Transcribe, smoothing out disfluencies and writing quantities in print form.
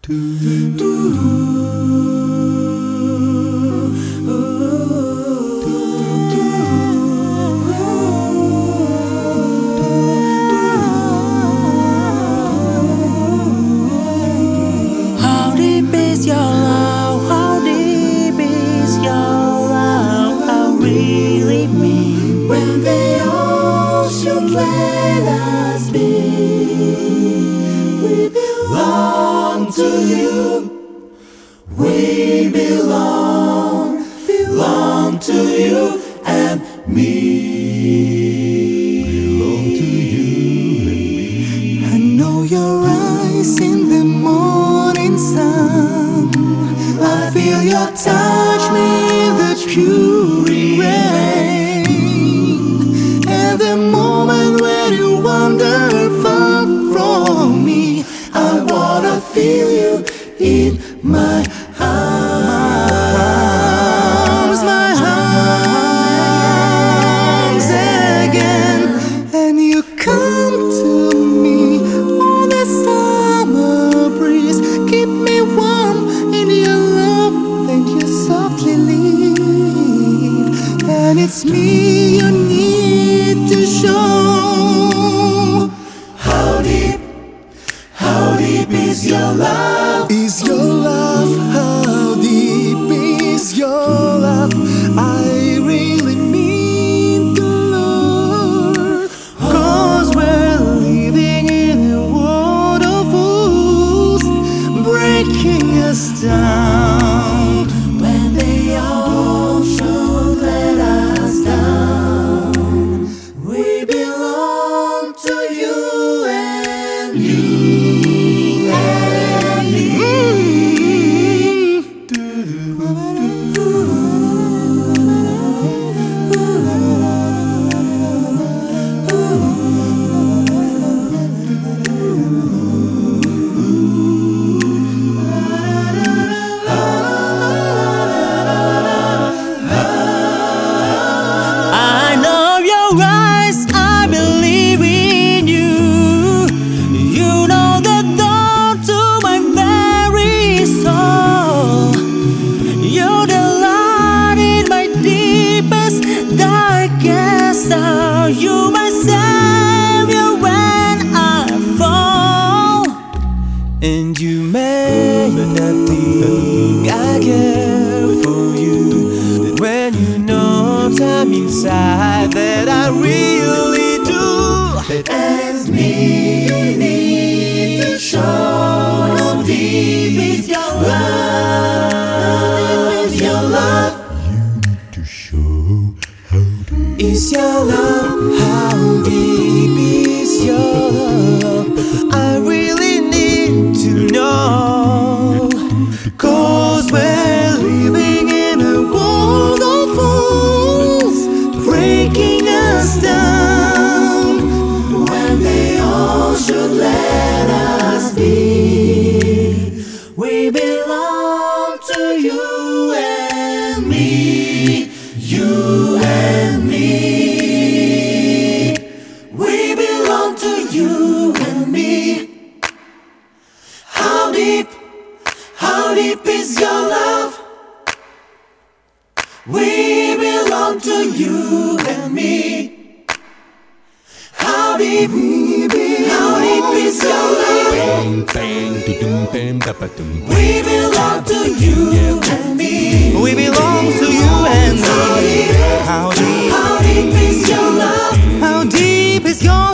How deep is your love? How deep is your love? I really mean When they all should let us be, we belong to you. We belong to you and me. Belong to you and me. I know your eyes in the morning sun. I feel your touch near the pouring rain. And the moment when you wander far from me, I wanna feel you in my arms, again. And you come to me on the summer breeze, keep me warm in your love, then you softly leave. And it's me you need to show. How deep is your love? Is your love? How deep is your love? I really mean to Lord, 'cause we're living in a world of fools, breaking us down. When they all should let us down, we belong to you and me. I know your eyes, I believe in you. You know the thought to my very soul. You're the light in my deepest, darkest hour. You my savior when I fall. And you may not think I care for you, but when you know I'm inside that I really do. And me you need to show. How deep is your love? Your love You need to show how deep. is your love. How deep is your love? I really need to know. 'Cause we're living in a world of fools, breaking us down. When they all should let us be, we belong to you and me. You and me. We belong to you and me. How deep is your love? We belong to you and me. How deep is your love? Bang, bang, dum, bam, da, ba, dum. We belong to you and me. We belong to you and me. How deep is your love? How deep is your